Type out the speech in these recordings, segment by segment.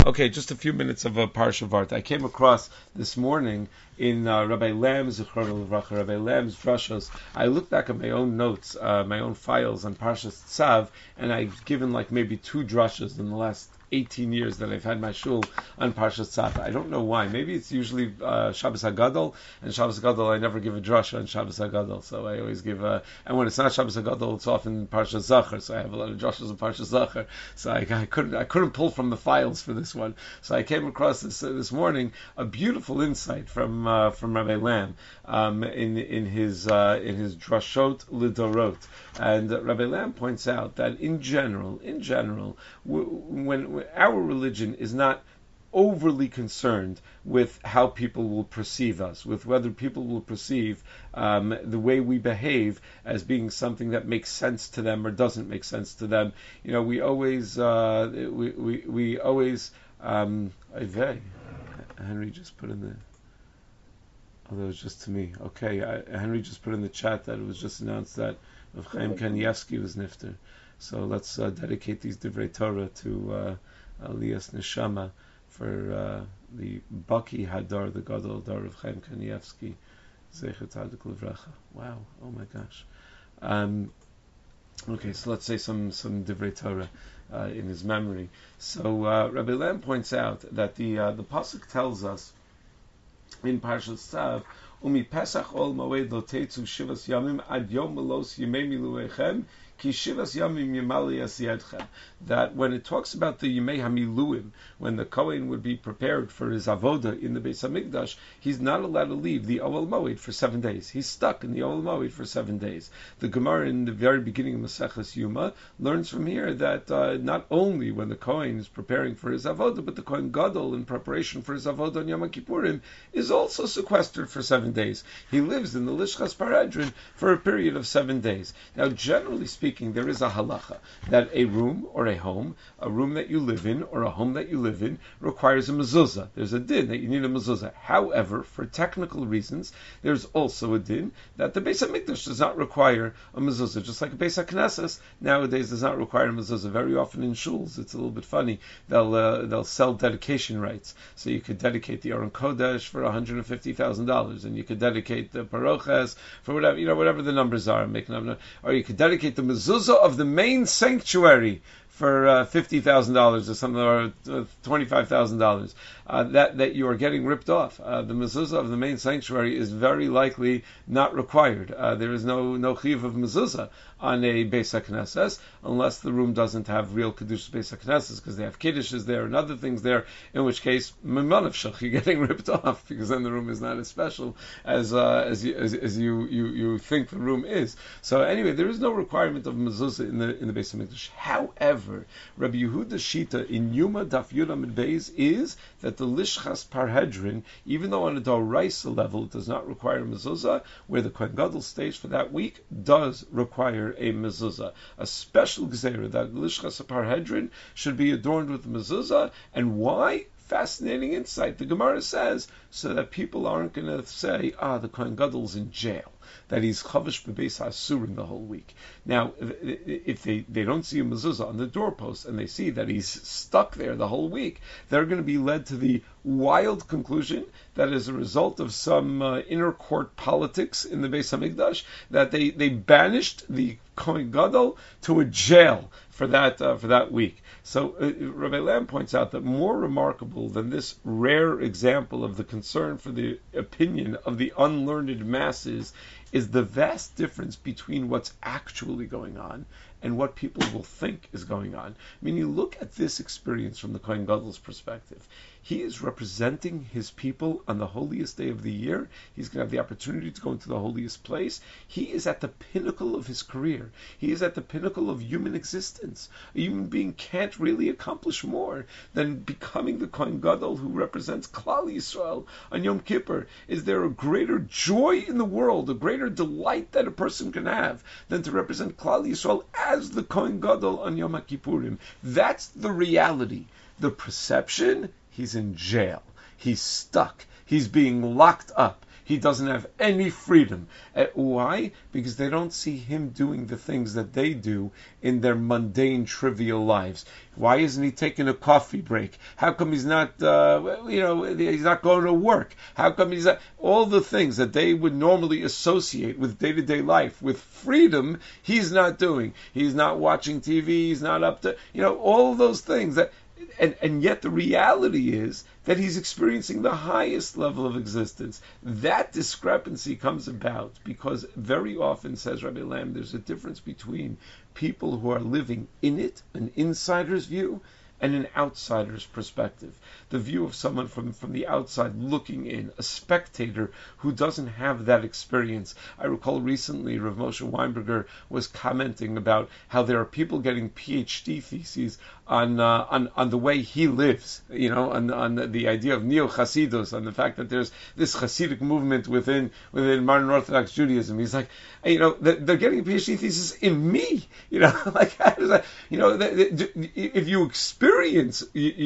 Okay, just a few minutes of a Parsha Vart. I came across this morning in Rabbi Lam's Rabbi Lam's Drushos. I looked back at my own notes, my own files on Parshas Tzav, and I've given like maybe 2 drushes in the last 18 years that I've had my shul on Parshas Tzav. I don't know why. Maybe it's usually Shabbos HaGadol, and Shabbos HaGadol I never give a drush on Shabbos HaGadol, so I always give and when it's not Shabbos HaGadol, it's often Parshas Zachar, so I have a lot of drushes of Parshas Zachar, so I couldn't pull from the files for this one. So I came across this morning a beautiful insight from Rabbi Lam in his Drashot Lidorot, and Rabbi Lam points out that in general, when our religion is not overly concerned with how people will perceive us, with whether people will perceive the way we behave as being something that makes sense to them or doesn't make sense to them. You know, we always Henry just put in the. Oh, that was just to me. Okay, Henry just put in the chat that it was just announced that Rav Chaim Kanievsky was nifter. So let's dedicate these Divrei Torah to Aliyas Neshama for the Baki Hadar, the Gadol Dar of Chaim Kanievsky, Zecher Tzadik Livracha. Wow! Oh my gosh. Okay, so let's say some Divrei Torah in his memory. So Rabbi Lam points out that the pasuk tells us in Parshas Tzav, Umi Pesach ol Moed lo teitzu shivas yamim ad yom melos yimei miluechem ki shivas yamim yimali asiyadchem. That when it talks about the Yimei HaMiluim, when the Kohen would be prepared for his avoda in the Beis HaMikdash, he's not allowed to leave the Ohel Moed for 7 days. He's stuck in the Ohel Moed for 7 days. The Gemara in the very beginning of Maseches Yuma learns from here that not only when the Kohen is preparing for his avoda, but the Kohen Gadol in preparation for his avoda on Yom Kippurim is also sequestered for 7 days. He lives in the Lishchas Parhedrin for a period of 7 days. Now, generally speaking, there is a halacha that a room or a home that you live in or a home that you live in requires a mezuzah. There's a din that you need a mezuzah. However, for technical reasons, there's also a din that the Beis HaMikdash does not require a mezuzah. Just like a Beis HaKnesses nowadays does not require a mezuzah. Very often in shuls, it's a little bit funny. They'll sell dedication rights. So you could dedicate the Aron Kodesh for $150,000, and you could dedicate the Paroches for whatever the numbers are. Or you could dedicate the mezuzah of the main sanctuary for $50,000 or something, or $25,000, that you are getting ripped off. The mezuzah of the main sanctuary is very likely not required. There is no chiyuv of mezuzah on a Beis HaKnesses unless the room doesn't have real Kedushas Beis HaKnesses, because they have Kiddushes there and other things there, in which case, Mimanavshach, you're getting ripped off, because then the room is not as special as you think the room is. So anyway, there is no requirement of mezuzah in the Beis HaMikdash. However, Rabbi Yehuda Shita in Yuma Daf Yud Amud Beis is that the Lishchas Parhedrin, even though on a Doraisa level it does not require a mezuzah, where the Kohen Gadol stays for that week, does require a mezuzah. A special gzeira that Lishchas Parhedrin should be adorned with mezuzah. And why? Fascinating insight. The Gemara says so that people aren't going to say, the Kohen Gadol's in jail, that he's chavish b'beis hasurim the whole week. Now, if they don't see a mezuzah on the doorpost and they see that he's stuck there the whole week, they're going to be led to the wild conclusion that as a result of some inner court politics in the Beis HaMikdash, that they banished the Kohen Gadol to a jail for that week. So Rabbi Lam points out that more remarkable than this rare example of the concern for the opinion of the unlearned masses is the vast difference between what's actually going on and what people will think is going on. I mean, you look at this experience from the Kohen Gadol's perspective. He is representing his people on the holiest day of the year. He's going to have the opportunity to go into the holiest place. He is at the pinnacle of his career. He is at the pinnacle of human existence. A human being can't really accomplish more than becoming the Kohen Gadol who represents Klal Yisrael on Yom Kippur. Is there a greater joy in the world, a greater delight that a person can have than to represent Klal Yisrael as the Kohen Gadol on Yom Kippurim? That's the reality. The perception, he's in jail. He's stuck. He's being locked up. he doesn't have any freedom. Why? Because they don't see him doing the things that they do in their mundane, trivial lives. Why isn't he taking a coffee break? How come he's not, he's not going to work? How come he's not, all the things that they would normally associate with day-to-day life, with freedom, he's not doing. He's not watching TV, he's not up to, all of those things that, and yet the reality is that he's experiencing the highest level of existence. That discrepancy comes about because very often, says Rabbi Lamb, there's a difference between people who are living in it, an insider's view, and an outsider's perspective. The view of someone from the outside looking in, a spectator who doesn't have that experience. I recall recently Rav Moshe Weinberger was commenting about how there are people getting PhD theses on the way he lives, on the idea of neo-Hasidus, on the fact that there's this Hasidic movement within modern Orthodox Judaism. He's like, they're getting a PhD thesis in me, like how does that, if you experience,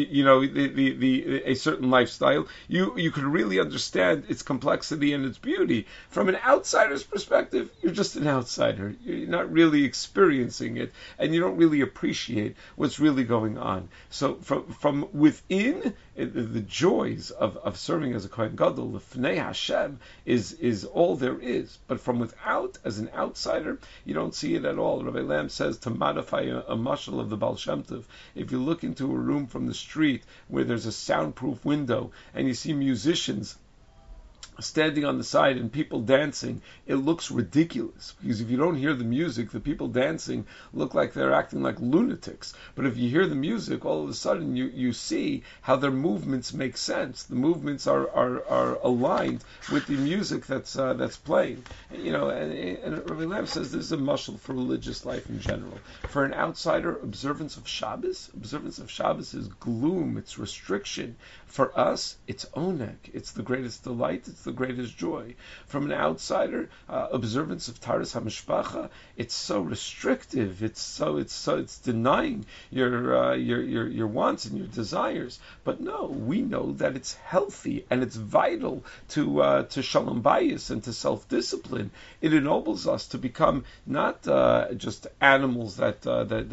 a certain lifestyle, you could really understand its complexity and its beauty. From an outsider's perspective, you're just an outsider. You're not really experiencing it, and you don't really appreciate what's really going on. So from within, the joys of serving as a Kohen Gadol, the Fnei Hashem, is all there is. But from without, as an outsider, you don't see it at all. Rabbi Lamb says, to modify a mashal of the Baal Shem Tov, if you look into a room from the street where there's a soundproof window and you see musicians standing on the side and people dancing, it looks ridiculous, because if you don't hear the music, the people dancing look like they're acting like lunatics. But if you hear the music, all of a sudden you see how their movements make sense. The movements are aligned with the music that's playing. And Rabbi Lamb says this is a mashal for religious life in general. For an outsider, observance of Shabbos is gloom, it's restriction. For us, it's oneg, it's the greatest delight, it's the greatest joy. From an outsider, observance of Taras HaMishpacha, it's so restrictive, it's denying your wants and your desires. But no, we know that it's healthy and it's vital to shalom bayis and to self-discipline. It ennobles us to become not just animals that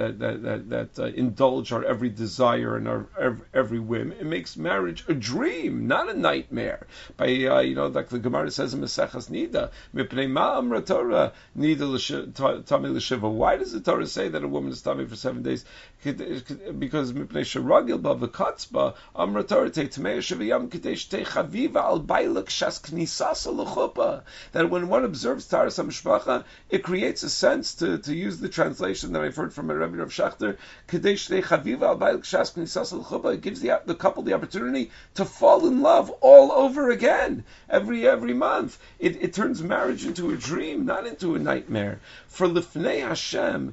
indulge our every desire and our every whim. It makes marriage a dream, not a nightmare. By like the Gemara says in Maseches Nida, Mipnei Ma Amra Torah Nida Tami L'Shiva. Why does the Torah say that a woman is tummy for 7 days? Because Mipnei Sheragil Ba V'Katzba Amra Torah Te Tmei Shiva Yam Kadesh Te Chaviva Al Bailak Shas Knisasa L'Chuppah. That when one observes Taras HaMishpacha, it creates a sense, to use the translation that I've heard from a Rebbe Rav Shachter, Kadesh Te Chaviva Al Bailak Shas Knisasa L'Chuppah. It gives the couple the opportunity to fall in love all over again every month. It turns marriage into a dream, not into a nightmare. For Lifnei Hashem,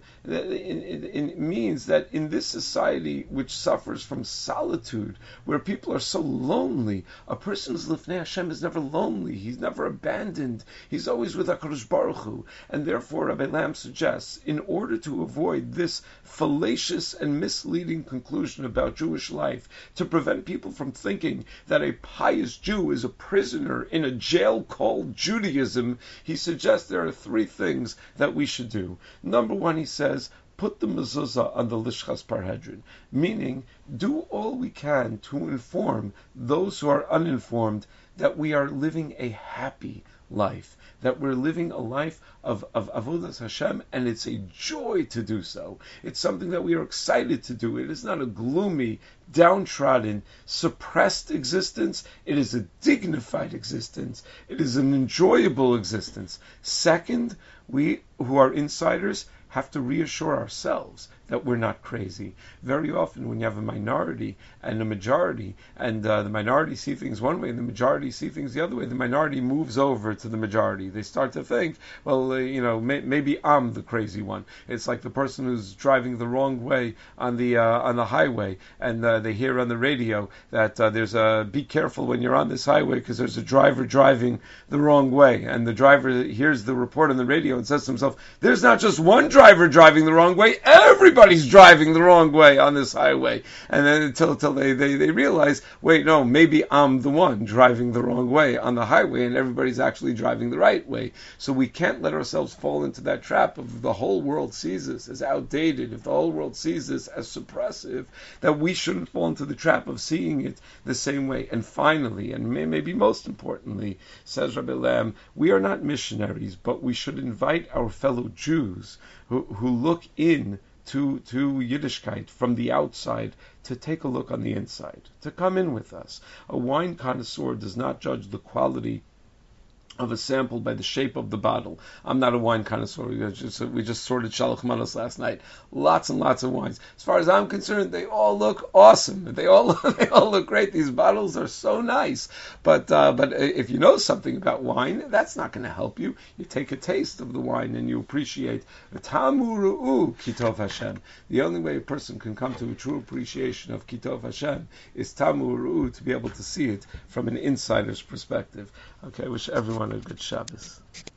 it means that in this society which suffers from solitude, where people are so lonely, a person who's Lifnei Hashem is never lonely. He's never abandoned. He's always with HaKadosh Baruch Hu. And therefore, Rabbi Lamb suggests, in order to avoid this fallacious and misleading conclusion about Jewish life, to prevent people from thinking that a pious Jew is a prisoner in a jail called Judaism, he suggests there are 3 things that we should do. Number 1, he says, put the mezuzah on the Lishchas Parhedrin, meaning do all we can to inform those who are uninformed that we are living a happy life, that we're living a life of Avodas Hashem, and it's a joy to do so. It's something that we are excited to do. It is not a gloomy, downtrodden, suppressed existence. It is a dignified existence. It is an enjoyable existence. Second, we who are insiders have to reassure ourselves that we're not crazy. Very often when you have a minority and a majority, and the minority see things one way and the majority see things the other way, the minority moves over to the majority. They start to think, well, maybe I'm the crazy one. It's like the person who's driving the wrong way on the highway, and they hear on the radio that there's be careful when you're on this highway because there's a driver driving the wrong way, and the driver hears the report on the radio and says to himself, there's not just one driver driving the wrong way, everybody everybody's driving the wrong way on this highway. And then until they realize, wait, no, maybe I'm the one driving the wrong way on the highway and everybody's actually driving the right way. So we can't let ourselves fall into that trap of the whole world sees us as outdated, if the whole world sees us as suppressive, that we shouldn't fall into the trap of seeing it the same way. And finally, and maybe most importantly, says Rabbi Lam, we are not missionaries, but we should invite our fellow Jews who look in to Yiddishkeit from the outside to take a look on the inside, to come in with us. A wine connoisseur does not judge the quality of a sample by the shape of the bottle. I'm not a wine connoisseur. We just sorted Shalach Manos last night. Lots and lots of wines. As far as I'm concerned, they all look awesome. They all look great. These bottles are so nice. But if you know something about wine, that's not going to help you. You take a taste of the wine and you appreciate Tamu Ru'u Kitov Hashem. The only way a person can come to a true appreciation of Kitov Hashem is Tamu Ru'u, to be able to see it from an insider's perspective. Okay, I wish everyone a good Shabbos.